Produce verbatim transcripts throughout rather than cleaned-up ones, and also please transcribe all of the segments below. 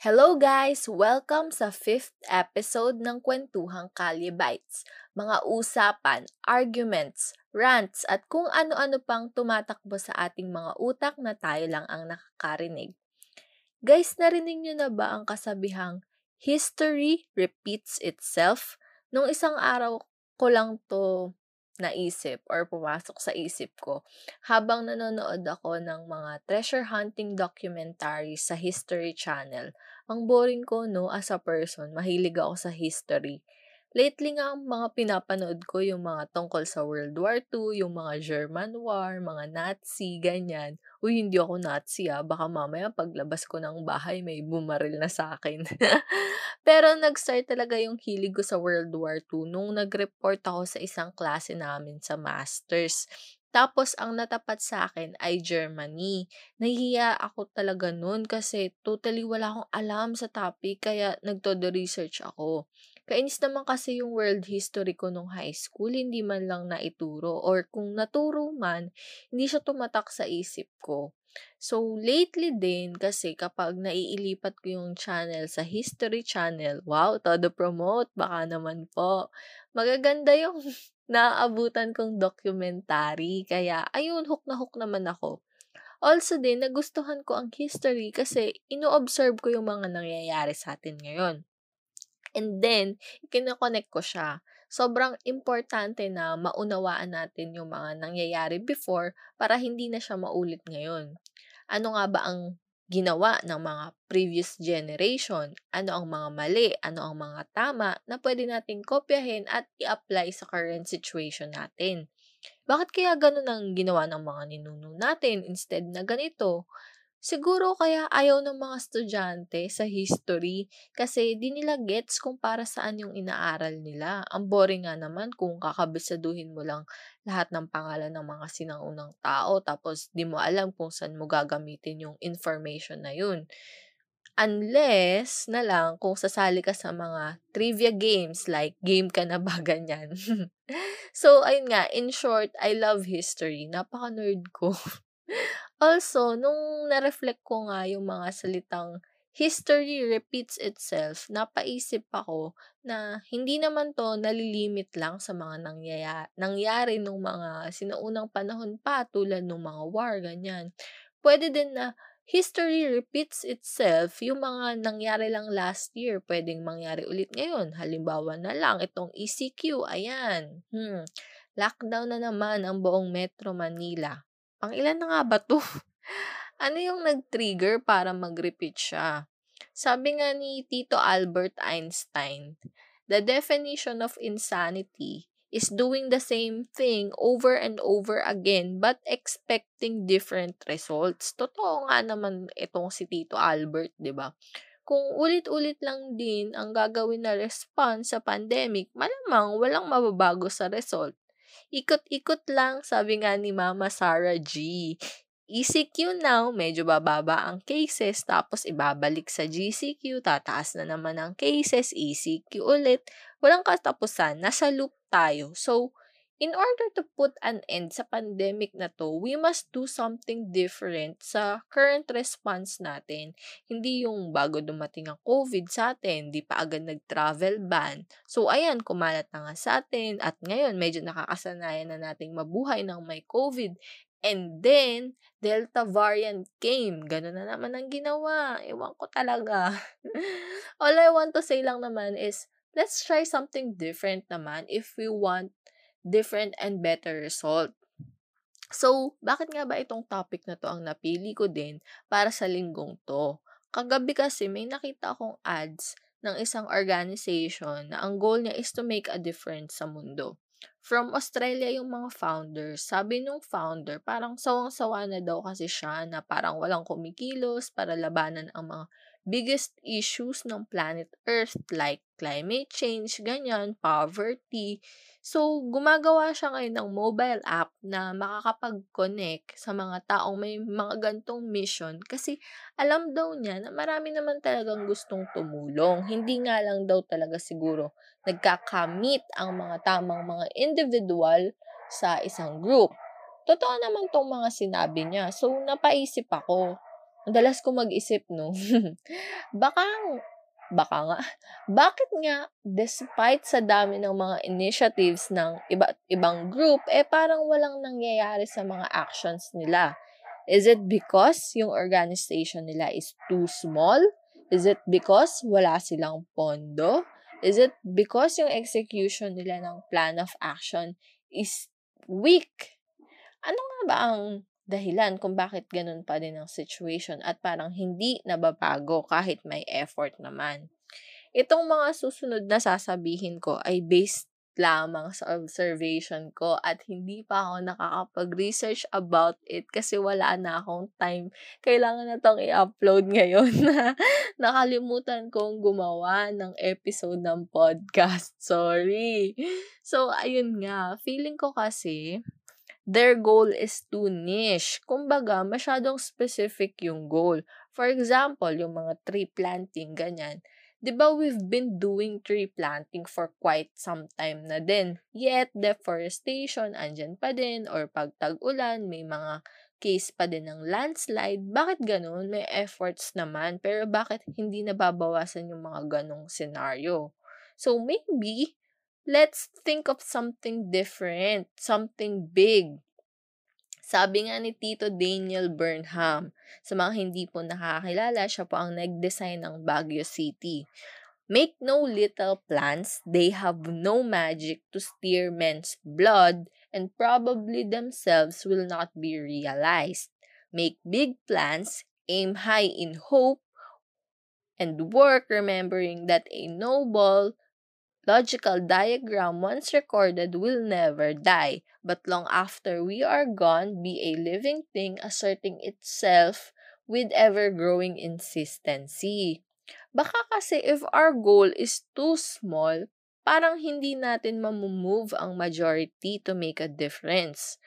Hello guys! Welcome sa fifth episode ng Kwentuhang Kalye Bites. Mga usapan, arguments, rants at kung ano-ano pang tumatakbo sa ating mga utak na tayo lang ang nakakarinig. Guys, narinig nyo na ba ang kasabihang history repeats itself? Nung isang araw ko lang to naisip or pumasok sa isip ko habang nanonood ako ng mga treasure hunting documentary sa History Channel. Ang boring ko, no, as a person, mahilig ako sa history. Lately nga, ang mga pinapanood ko yung mga tungkol sa World War Two, yung mga German War, mga Nazi, ganyan. Uy, hindi ako Nazi ah, baka mamaya paglabas ko ng bahay may bumaril na sa akin. Pero nag-start talaga yung hilig ko sa World War Two nung nag-report ako sa isang klase namin sa masters. Tapos ang natapat sa akin ay Germany. Nahihiya ako talaga nun kasi totally wala akong alam sa topic kaya nagtodo research ako. Kainis naman kasi yung world history ko nung high school, hindi man lang naituro or kung naturo man, hindi siya tumatak sa isip ko. So, lately din kasi kapag naiilipat ko yung channel sa History Channel, wow, todo promote, baka naman po. Magaganda yung naaabutan kong documentary. Kaya, ayun, hook na hook naman ako. Also din, nagustuhan ko ang history kasi ino-observe ko yung mga nangyayari sa atin ngayon. And then, kino-connect ko siya. Sobrang importante na maunawaan natin yung mga nangyayari before para hindi na siya maulit ngayon. Ano nga ba ang ginawa ng mga previous generation? Ano ang mga mali? Ano ang mga tama na pwede nating kopyahin at i-apply sa current situation natin? Bakit kaya ganun ang ginawa ng mga ninuno natin instead na ganito? Siguro kaya ayaw ng mga estudyante sa history kasi di nila gets kung para saan yung inaaral nila. Ang boring nga naman kung kakabisaduhin mo lang lahat ng pangalan ng mga sinaunang tao tapos di mo alam kung saan mo gagamitin yung information na yun. Unless na lang kung sasali ka sa mga trivia games like game ka na ba ganyan. So, ayun nga, in short, I love history. Napaka-nerd ko. Also, nung na-reflect ko nga yung mga salitang history repeats itself, napaisip ako na hindi naman to nalilimit lang sa mga nangyaya nangyari nung mga sinaunang panahon pa tulad nung mga war, ganyan. Pwede din na history repeats itself, yung mga nangyari lang last year, pwedeng mangyari ulit ngayon. Halimbawa na lang, itong E C Q, ayan. Hmm, lockdown na naman ang buong Metro Manila. Ang ilan na nga ba 'to? Ano yung nag-trigger para mag-repeat siya? Sabi nga ni Tito Albert Einstein, the definition of insanity is doing the same thing over and over again but expecting different results. Totoo nga naman itong si Tito Albert, 'di ba? Kung ulit-ulit lang din ang gagawin na response sa pandemic, malamang walang mababago sa result. Ikot-ikot lang, sabi nga ni Mama Sarah G. E C Q now, medyo bababa ang cases, tapos ibabalik sa G C Q, tataas na naman ang cases, E C Q ulit. Walang katapusan, nasa loop tayo. So, in order to put an end sa pandemic na to, we must do something different sa current response natin. Hindi yung bago dumating ang COVID sa atin, di pa agad nag-travel ban. So, ayan, kumalat na nga sa atin at ngayon medyo nakakasanayan na nating mabuhay ng may COVID. And then, Delta variant came. Ganun na naman ang ginawa. Ewan ko talaga. All I want to say lang naman is, let's try something different naman if we want different and better result. So, bakit nga ba itong topic na to ang napili ko din para sa linggong to? Kagabi kasi may nakita akong ads ng isang organization na ang goal niya is to make a difference sa mundo. From Australia yung mga founders. Sabi nung founder, parang sawang-sawa na daw kasi siya na parang walang kumikilos para labanan ang mga biggest issues ng planet Earth like climate change, ganyan, poverty. So, gumagawa siya ngayon ng mobile app na makakapag-connect sa mga taong may mga gantong mission kasi alam daw niya na marami naman talagang gustong tumulong. Hindi nga lang daw talaga siguro nagkakamit ang mga tamang mga individual sa isang group. Totoo naman tong mga sinabi niya. So, napaisip ako, Madalas kong mag-isip 'no, baka baka nga, bakit nga despite sa dami ng mga initiatives ng iba't ibang group, eh, parang walang nangyayari sa mga actions nila? Is it because yung organization nila is too small? Is it because wala silang pondo? Is it because yung execution nila ng plan of action is weak? Ano nga ba ang dahilan kung bakit ganun pa din ang situation at parang hindi nababago kahit may effort naman? Itong mga susunod na sasabihin ko ay based lamang sa observation ko at hindi pa ako nakakapag-research about it kasi wala na akong time. Kailangan na 'tong i-upload ngayon na nakalimutan kong gumawa ng episode ng podcast, sorry. So, ayun nga, feeling ko kasi their goal is too niche. Kumbaga, masyadong specific yung goal. For example, yung mga tree planting, ganyan. 'Di ba we've been doing tree planting for quite some time na din. Yet, deforestation, andyan pa din. Or pag tag-ulan, may mga case pa din ng landslide. Bakit ganun? May efforts naman. Pero bakit hindi nababawasan yung mga ganong scenario? So, maybe, let's think of something different, something big. Sabi nga ni Tito Daniel Burnham, sa mga hindi po nakakilala, siya po ang nag-design ng Baguio City. Make no little plans, they have no magic to steer men's blood, and probably themselves will not be realized. Make big plans, aim high in hope, and work remembering that a noble logical diagram once recorded will never die, but long after we are gone, be a living thing asserting itself with ever-growing insistency. Baka kasi if our goal is too small, parang hindi natin mamumove ang majority to make a difference.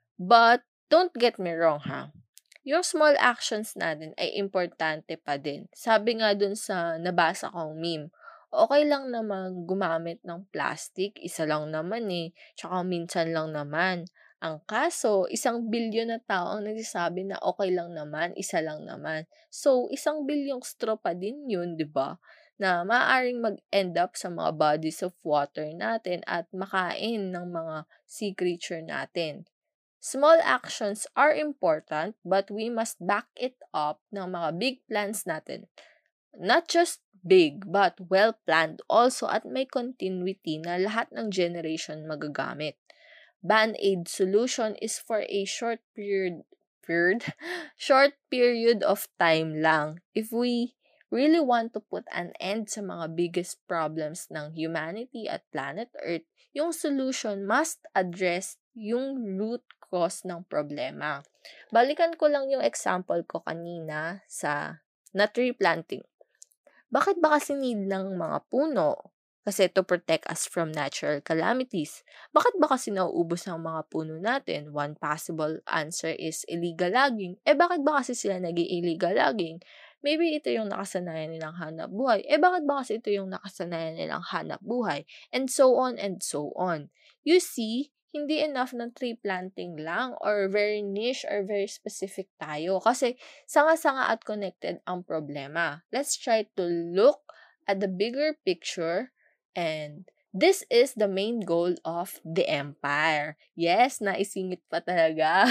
But don't get me wrong ha, yung small actions natin ay importante pa din. Sabi nga dun sa nabasa kong meme, okay lang naman gumamit ng plastic, isa lang naman eh, tsaka minsan lang naman. Ang kaso, isang bilyon na tao ang nagsasabi na okay lang naman, isa lang naman. So, isang bilyong straw pa din yun, di ba? Na maaaring mag-end up sa mga bodies of water natin at makain ng mga sea creature natin. Small actions are important, but we must back it up ng mga big plans natin. Not just big, but well-planned also at may continuity na lahat ng generation magagamit. Band-aid solution is for a short period, period short period of time lang. If we really want to put an end sa mga biggest problems ng humanity at planet Earth, yung solution must address yung root cause ng problema. Balikan ko lang yung example ko kanina sa na tree planting. Bakit ba kasi need ng mga puno? Kasi to protect us from natural calamities. Bakit ba kasi nauubos ang mga puno natin? One possible answer is illegal logging. Eh bakit ba kasi sila nag-illegal logging? Maybe ito yung nakasanayan nilang hanap buhay. Eh bakit ba kasi ito yung nakasanayan nilang hanap buhay? And so on and so on. You see, hindi enough ng tree planting lang or very niche or very specific tayo. Kasi sanga-sanga at connected ang problema. Let's try to look at the bigger picture, and this is the main goal of the empire. Yes, naisingit pa talaga.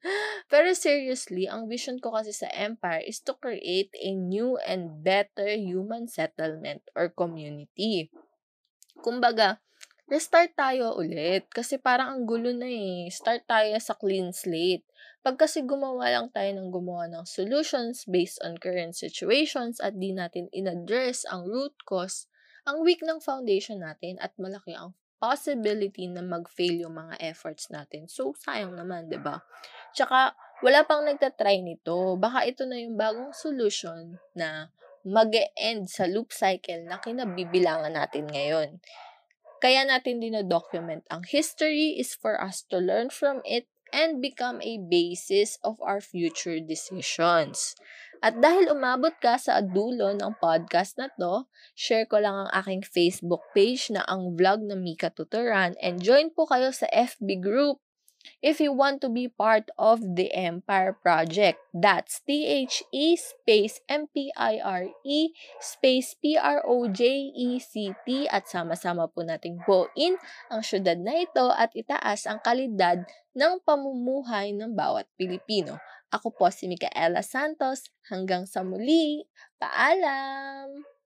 Pero seriously, ang vision ko kasi sa empire is to create a new and better human settlement or community. Kumbaga, restart tayo ulit. Kasi parang ang gulo na eh. Start tayo sa clean slate. Pag kasi gumawa lang tayo ng gumawa ng solutions based on current situations at di natin inaddress ang root cause, ang weak ng foundation natin at malaki ang possibility na mag-fail yung mga efforts natin. So, sayang naman, di ba? Tsaka, wala pang nagtatry nito. Baka ito na yung bagong solution na mag-e-end sa loop cycle na kinabibilangan natin ngayon. Kaya natin dino-document ang history is for us to learn from it and become a basis of our future decisions. At dahil umabot ka sa dulo ng podcast na to, share ko lang ang aking Facebook page na ang vlog na Mika Tuturan and join po kayo sa F B group. If you want to be part of the Empire Project, that's T H E space M P I R E space P R O J E C T at sama-sama po nating buuin ang syudad na ito at itaas ang kalidad ng pamumuhay ng bawat Pilipino. Ako po si Micaela Santos. Hanggang sa muli. Paalam!